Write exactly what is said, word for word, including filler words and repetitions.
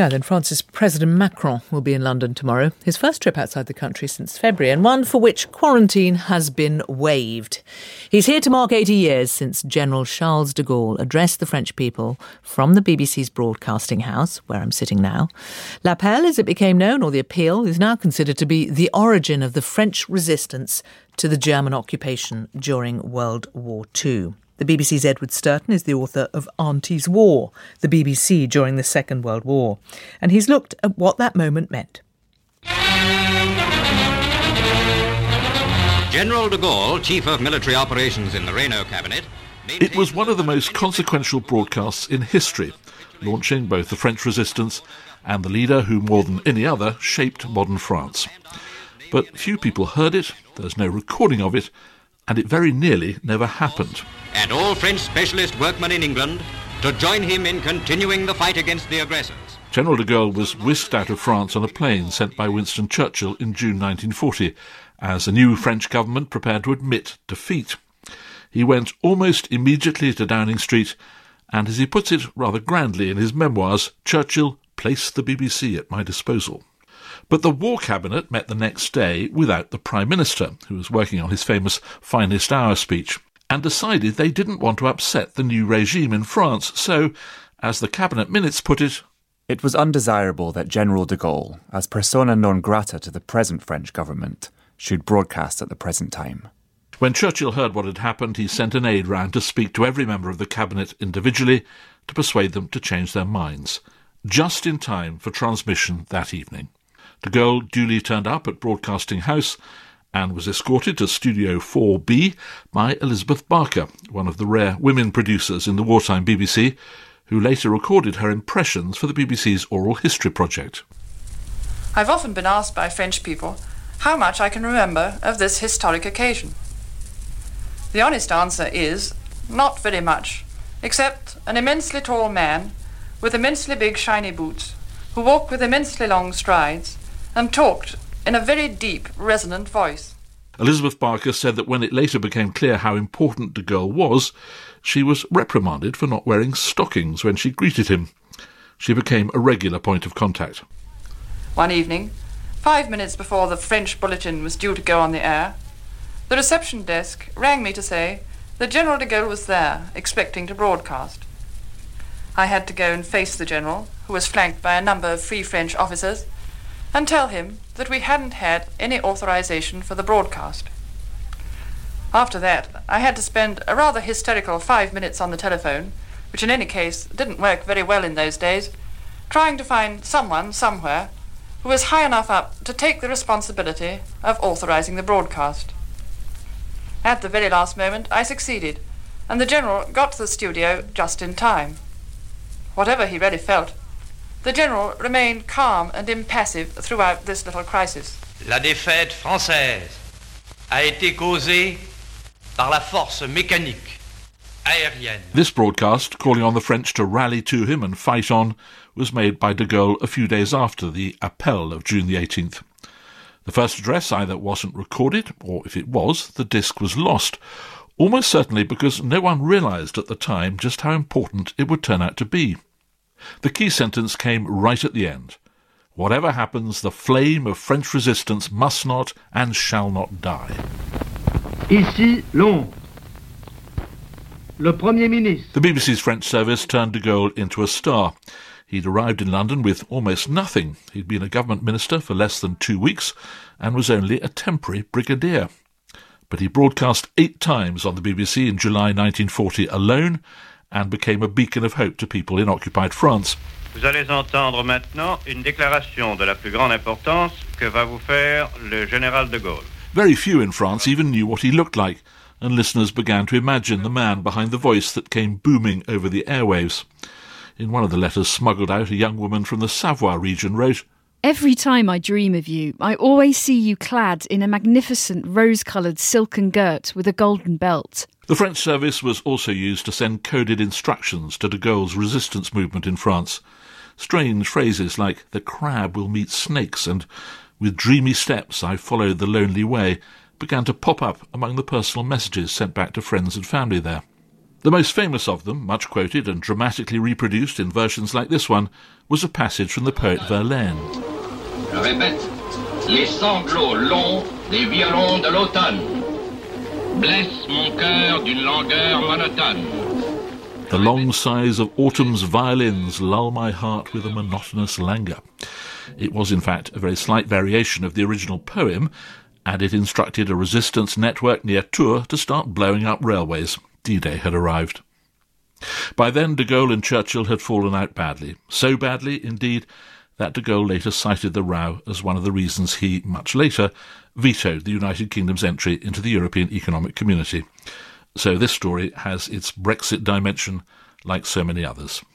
Yeah, then France's President Macron will be in London tomorrow, his first trip outside the country since February, and one for which quarantine has been waived. He's here to mark eighty years since General Charles de Gaulle addressed the French people from the B B C's broadcasting house, where I'm sitting now. L'Appel, as it became known, or the Appeal, is now considered to be the origin of the French resistance to the German occupation during World War Two. The B B C's Edward Sturton is the author of Auntie's War, the B B C during the Second World War, and he's looked at what that moment meant. General de Gaulle, Chief of Military Operations in the Reynaud Cabinet... It was one of the most consequential broadcasts in history, launching both the French resistance and the leader who, more than any other, shaped modern France. But few people heard it, there's no recording of it, and it very nearly never happened. And all French specialist workmen in England to join him in continuing the fight against the aggressors. General de Gaulle was whisked out of France on a plane sent by Winston Churchill in June nineteen forty, as the new French government prepared to admit defeat. He went almost immediately to Downing Street, and as he puts it rather grandly in his memoirs, Churchill placed the B B C at my disposal. But the War Cabinet met the next day without the Prime Minister, who was working on his famous Finest Hour speech, and decided they didn't want to upset the new regime in France, so, as the Cabinet minutes put it, it was undesirable that General de Gaulle, as persona non grata to the present French government, should broadcast at the present time. When Churchill heard what had happened, he sent an aide round to speak to every member of the Cabinet individually to persuade them to change their minds, just in time for transmission that evening. De Gaulle duly turned up at Broadcasting House and was escorted to Studio four B by Elizabeth Barker, one of the rare women producers in the wartime B B C, who later recorded her impressions for the B B C's Oral History Project. I've often been asked by French people how much I can remember of this historic occasion. The honest answer is, not very much, except an immensely tall man with immensely big shiny boots, who walked with immensely long strides and talked in a very deep, resonant voice. Elizabeth Barker said that when it later became clear how important de Gaulle was, she was reprimanded for not wearing stockings when she greeted him. She became a regular point of contact. One evening, five minutes before the French bulletin was due to go on the air, the reception desk rang me to say that General de Gaulle was there, expecting to broadcast. I had to go and face the General, who was flanked by a number of Free French officers, and tell him that we hadn't had any authorization for the broadcast. After that, I had to spend a rather hysterical five minutes on the telephone, which in any case didn't work very well in those days, trying to find someone somewhere who was high enough up to take the responsibility of authorizing the broadcast. At the very last moment, I succeeded, and the General got to the studio just in time. Whatever he really felt, the General remained calm and impassive throughout this little crisis. La défaite française a été causée par la force mécanique aérienne. This broadcast, calling on the French to rally to him and fight on, was made by de Gaulle a few days after the Appel of June the eighteenth. The first address either wasn't recorded, or if it was, the disc was lost, almost certainly because no one realised at the time just how important it would turn out to be. The key sentence came right at the end. Whatever happens, the flame of French resistance must not and shall not die. Ici Londres. Le Premier Ministre. The B B C's French service turned de Gaulle into a star. He'd arrived in London with almost nothing. He'd been a government minister for less than two weeks and was only a temporary brigadier. But he broadcast eight times on the B B C in July nineteen forty alone, and became a beacon of hope to people in occupied France. Vous allez entendre maintenant une déclaration de la plus grande importance que va vous faire le général de Gaulle. Very few in France even knew what he looked like, and listeners began to imagine the man behind the voice that came booming over the airwaves. In one of the letters smuggled out, a young woman from the Savoie region wrote, "Every time I dream of you, I always see you clad in a magnificent rose-coloured silken girt with a golden belt." The French service was also used to send coded instructions to de Gaulle's resistance movement in France. Strange phrases like, "The crab will meet snakes," and "With dreamy steps I followed the lonely way," began to pop up among the personal messages sent back to friends and family there. The most famous of them, much quoted and dramatically reproduced in versions like this one, was a passage from the poet Verlaine. Je répète, les sanglots longs des violons de l'automne blessent mon cœur d'une langueur monotone. The long sighs of autumn's violins lull my heart with a monotonous languor. It was, in fact, a very slight variation of the original poem, and it instructed a resistance network near Tours to start blowing up railways. D-Day had arrived. By then, de Gaulle and Churchill had fallen out badly. So badly, indeed, that de Gaulle later cited the row as one of the reasons he, much later, vetoed the United Kingdom's entry into the European Economic Community. So this story has its Brexit dimension like so many others.